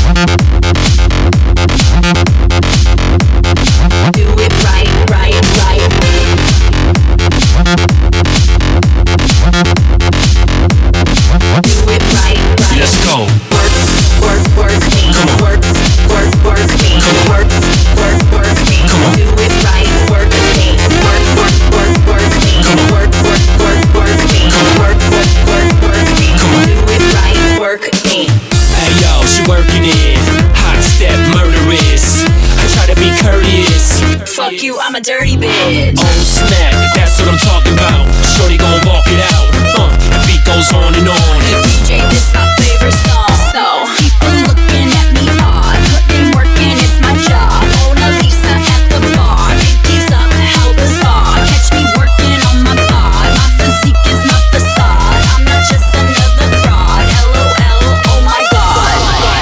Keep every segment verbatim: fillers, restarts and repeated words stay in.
Fuck you, I'm a dirty bitch. Oh snap, that's what I'm talking about. Shorty gon' walk it out. Uh, the beat goes on and on. Hey D J, this my favorite song. So people looking at me odd. Putting work in, it's my job. Mona Lisa at the bar. Pinkies up, how bizarre. Catch me working on my bod. My physique is not facade. I'm not just another fraud. L O L, oh my god.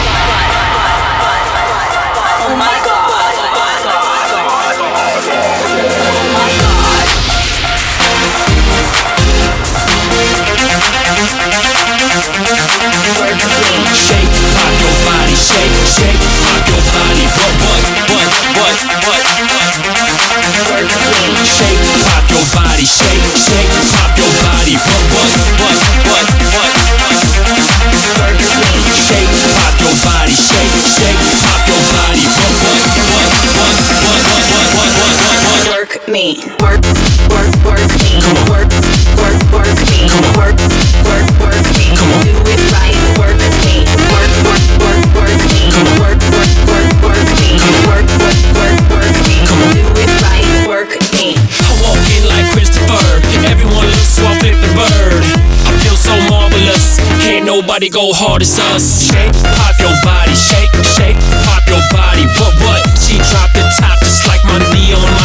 Oh my god. Shake, pop your body, shake, shake, pop your body. What, what, what, what, what, what? Shake, pop your body, shake, shake, pop your body. What, what, what, what, what, what? Shake, pop your body, shake, shake, pop your body. What, what, what, what, what, what, what, what, what, what? Work me, work, work, work me, work, work, work me, work, work, work me. Do it right, work me, work, work, work, work me, work, work, work, work me, work, work, work, work me. Do it right, work me. I walk in like Christopher, everyone looks so I flip the bird. I feel so marvelous, can't nobody go hard as us. Shake, pop your body, shake, shake, pop your body. What, what? She dropped the top just like my neon